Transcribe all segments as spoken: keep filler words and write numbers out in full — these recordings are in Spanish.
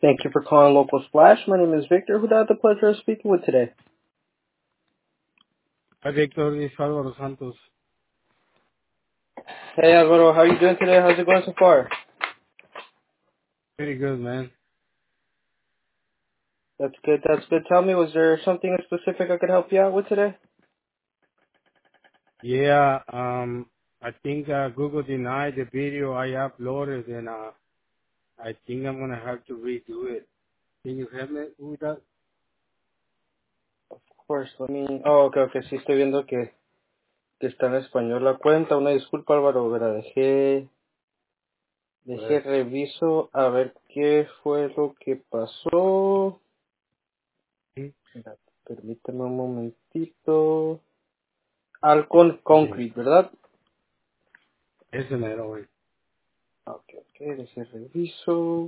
Thank you for calling Local Splash. My name is Victor. Who do I have the pleasure of speaking with today? Hi, Victor. This is Álvaro Santos. Hey Alvaro, how are you doing today? How's it going so far? Pretty good, man. That's good, that's good. Tell me, was there something specific I could help you out with today? Yeah, um, I think uh, Google denied the video I uploaded, and uh, I think I'm gonna have to redo it. Can you help me with that? Of course, let me... Oh, ok, ok, sí estoy viendo que, que está en español la cuenta. Una disculpa, Álvaro, ¿verdad? Dejé, dejé Pues, reviso a ver qué fue lo que pasó. sí, Mira, permíteme un momentito. Alcon bien. Concrete, ¿verdad? Ese mero, güey. Ok, ok, dejé reviso.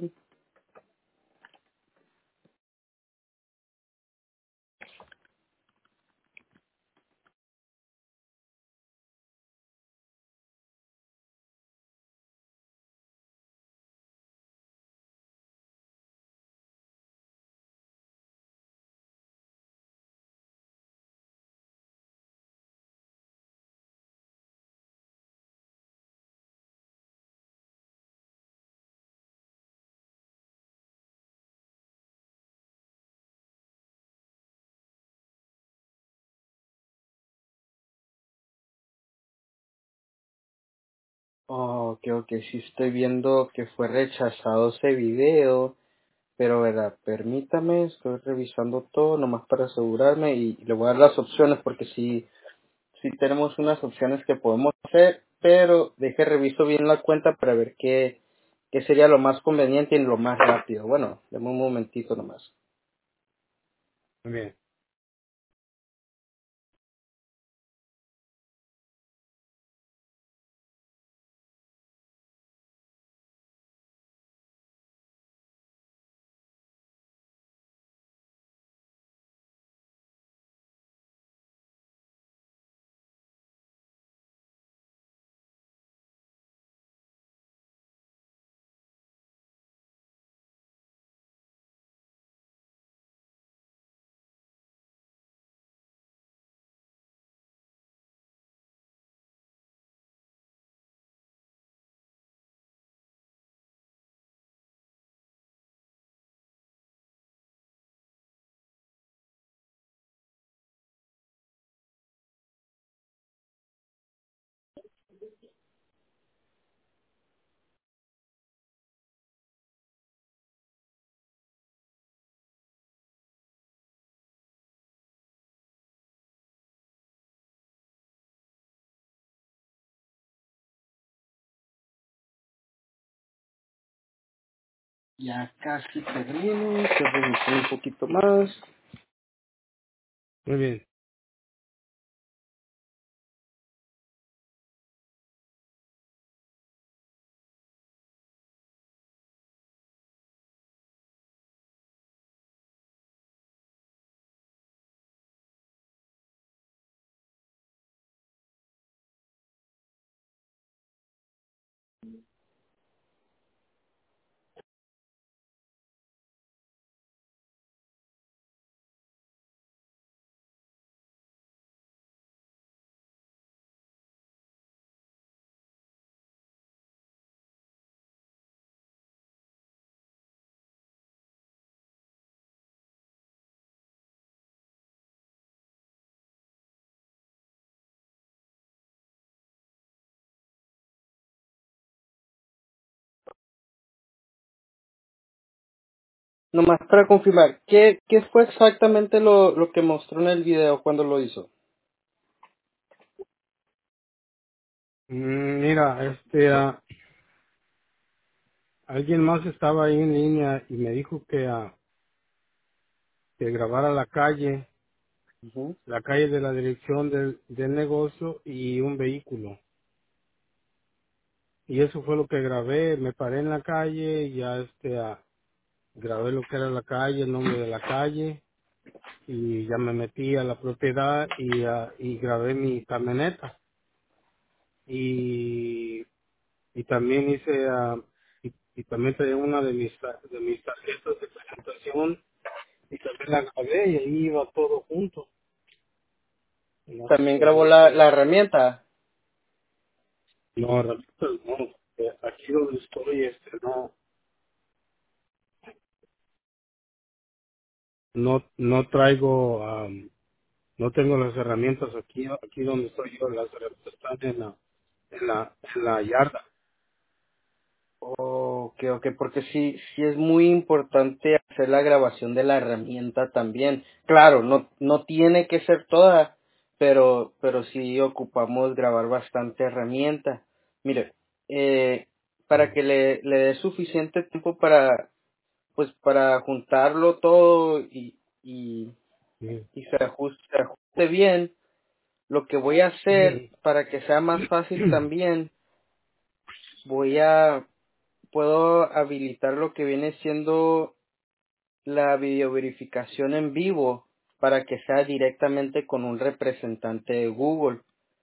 Oh, ok, ok, sí estoy viendo que fue rechazado ese video, pero verdad, permítame, estoy revisando todo nomás para asegurarme y le voy a dar las opciones porque sí, sí tenemos unas opciones que podemos hacer, pero deje reviso bien la cuenta para ver qué, qué sería lo más conveniente y lo más rápido. Bueno, deme un momentito nomás. Muy bien. Ya casi termino, estoy revisando un poquito más. Muy bien. Nomás para confirmar, ¿qué, qué fue exactamente lo, lo que mostró en el video cuando lo hizo? Mm, Mira, este, ah, alguien más estaba ahí en línea y me dijo que, ah, que grabara la calle, Ujú. la calle de la dirección del, del negocio y un vehículo. Y eso fue lo que grabé. Me paré en la calle y ya, este, ah, grabé lo que era la calle, el nombre de la calle, y ya me metí a la propiedad y, ah, y grabé mi camioneta. Y, y también hice, ah, y, y también traía una de mis, tar- de mis tarjetas de presentación y también la grabé y ahí iba todo junto. No sé También por grabó qué, la, pero la herramienta. no, repito, no, eh, aquí donde estoy, este, no, no, no traigo, am, no tengo las herramientas aquí, aquí donde estoy yo, las herramientas están en la, en la, en la yarda. Ok, ok, porque sí, sí es muy importante hacer la grabación de la herramienta también. Claro, no, no tiene que ser toda, pero, pero sí ocupamos grabar bastante herramienta. Mire, eh, para Mm, que le, le dé suficiente tiempo para, pues para juntarlo todo y, y, sí, y se ajuste, se ajuste bien, lo que voy a hacer sí, para que sea más fácil también, voy a puedo habilitar lo que viene siendo la videoverificación en vivo para que sea directamente con un representante de Google.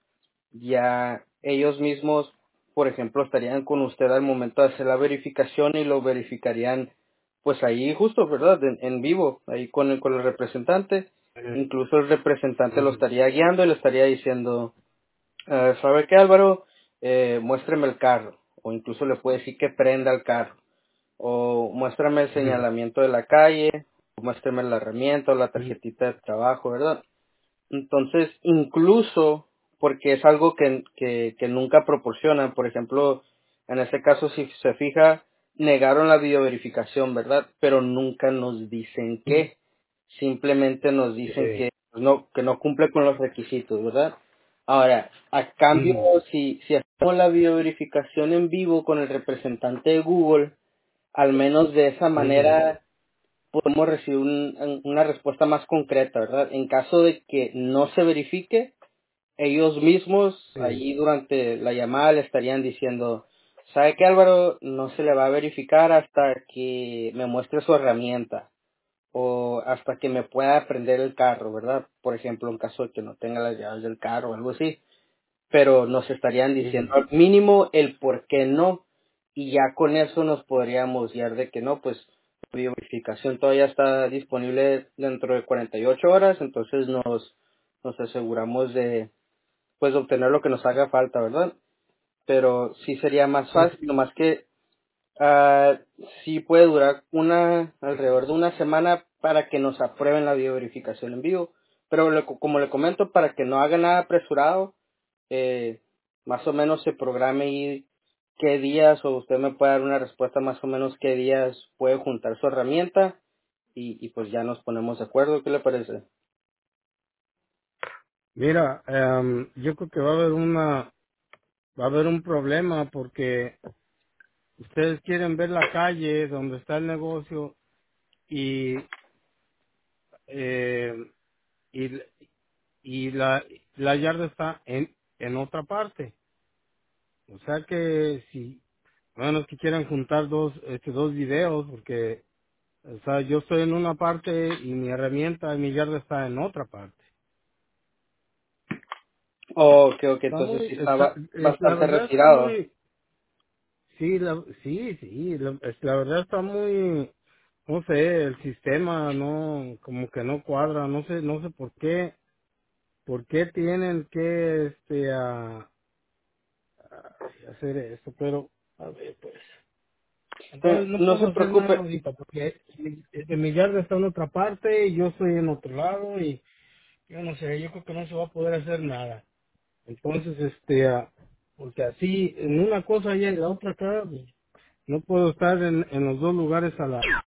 Ya ellos mismos, por ejemplo, estarían con usted al momento de hacer la verificación y lo verificarían pues ahí justo, ¿verdad? En, en vivo, ahí con el, con el representante. eh, Incluso el representante lo ujú, estaría guiando y le estaría diciendo, eh, ¿sabe qué, Álvaro? Eh, muéstreme el carro. O incluso le puede decir que prenda el carro o muéstrame el ujú, señalamiento de la calle, o muéstrame la herramienta o la ujú, tarjetita de trabajo, ¿verdad? Entonces, incluso, porque es algo que, que, que nunca proporcionan, por ejemplo, en este caso, si se fija, negaron la videoverificación, ¿verdad? Pero nunca nos dicen ujú, qué, simplemente nos dicen sí, que pues, no, que no cumple con los requisitos, ¿verdad? Ahora, a cambio, ujú, si, si hacemos la videoverificación en vivo con el representante de Google, al menos de esa ujú, manera podemos recibir un- una respuesta más concreta, ¿verdad? En caso de que no se verifique, ellos mismos sí, ahí durante la llamada le estarían diciendo, ¿sabe qué, Álvaro? No se le va a verificar hasta que me muestre su herramienta o hasta que me pueda prender el carro, ¿verdad? Por ejemplo, en caso de que no tenga las llaves del carro o algo así, pero nos estarían ujú. diciendo al mínimo el por qué no y ya con eso nos podríamos guiar de que no, pues la verificación todavía está disponible dentro de cuarenta y ocho horas, entonces nos, nos aseguramos de pues de obtener lo que nos haga falta, ¿verdad? Pero sí sería más Sí, fácil, nomás que ah, sí puede durar una alrededor de una semana para que nos aprueben la bioverificación en vivo, pero le- como le comento, para que no haga nada apresurado, eh, más o menos se programe y qué días, o usted me puede dar una respuesta más o menos qué días puede juntar su herramienta y, y pues ya nos ponemos de acuerdo. ¿Qué le parece? mira, em, yo creo que va a haber una, va a haber un problema porque ustedes quieren ver la calle donde está el negocio y eh, y, y la la yarda está en en otra parte. O sea que si bueno que quieran juntar dos este dos videos porque o sea yo estoy en una parte y mi herramienta y mi yarda está en otra parte. Oh, ok, ok, Está entonces muy sí está estaba eh, la bastante verdad está retirado. muy sí la sí sí la, es- la verdad está muy no sé el sistema no como que no cuadra no sé no sé por qué por qué tienen que este a, a- hacer esto pero a ver pues Eh, entonces no no se puedo hacer nada preocupe, ahorita porque mi, eh, mi yarda está en otra parte y yo estoy en otro lado y yo no sé yo creo que no se va a poder hacer nada entonces este ah, porque así en una cosa y en la otra acá pues, no puedo estar en, en los dos lugares a la